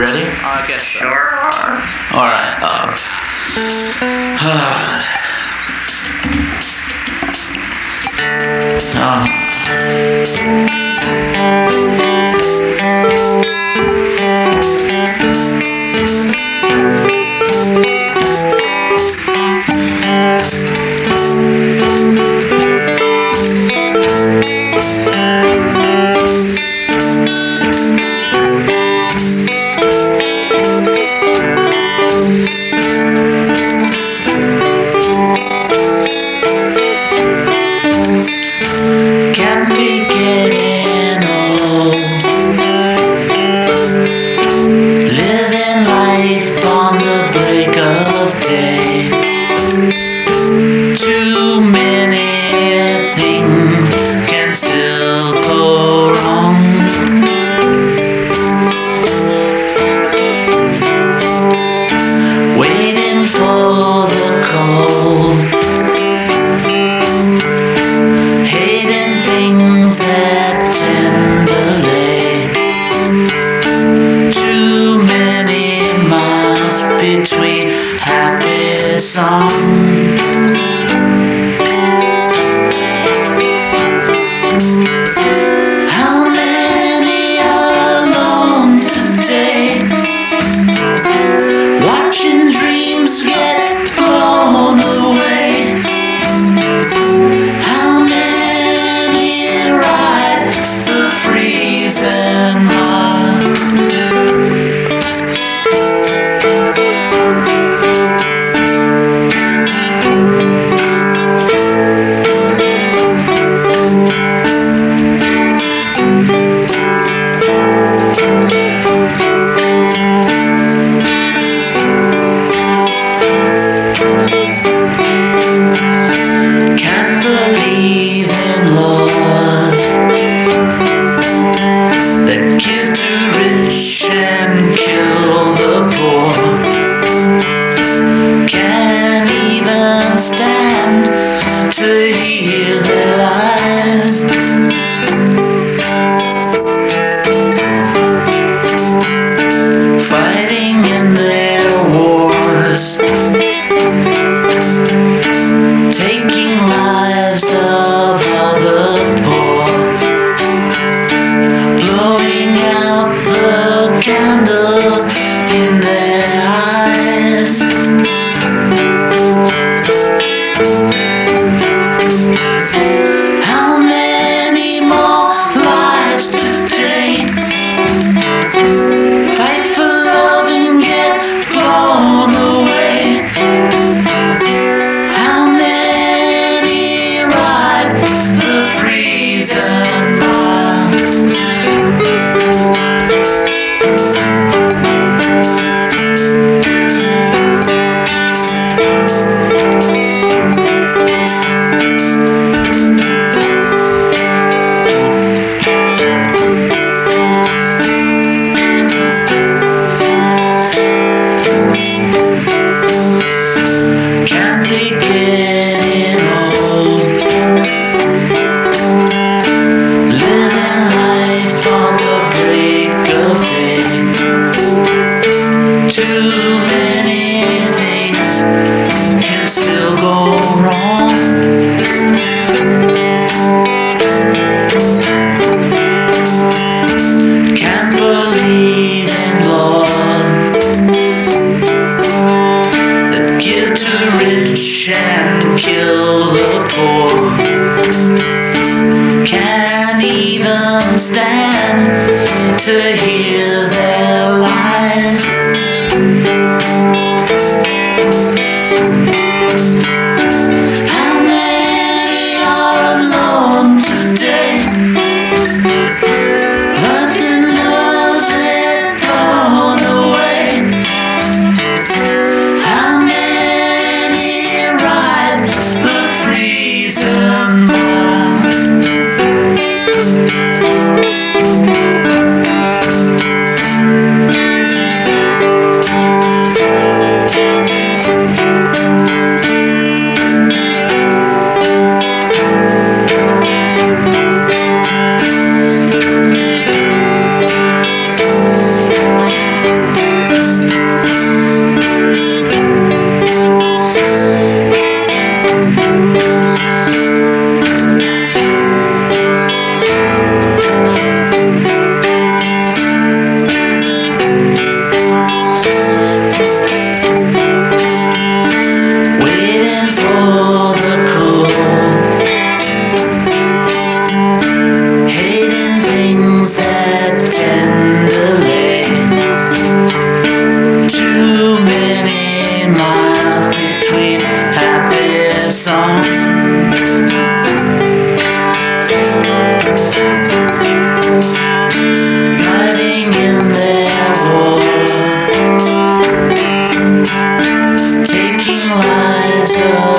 ready? I guess so. Sure. All right. Can't be getting old, living life on the break of day. Too many things can still go wrong. Waiting for the cold, hating things that tend to delay. Too many miles between happy songs. How many are alone today, watching dreams get blown away? How many ride the freezing miles? Can't believe in laws that give to rich and kill the poor. Can't even stand to hear their lies. Fighting in their wars, taking lives of other poor, blowing out the candles in their eyes. How many more lives today fight for love and get blown away? How many ride the freezing miles? Can't be getting old, living life on the break of day. Too many things can still go wrong. Can't believe in laws that give to rich and kill the poor. Can't even stand to hear their lies. How many are alone today, loved and loves it gone away? How many ride the freezing miles? so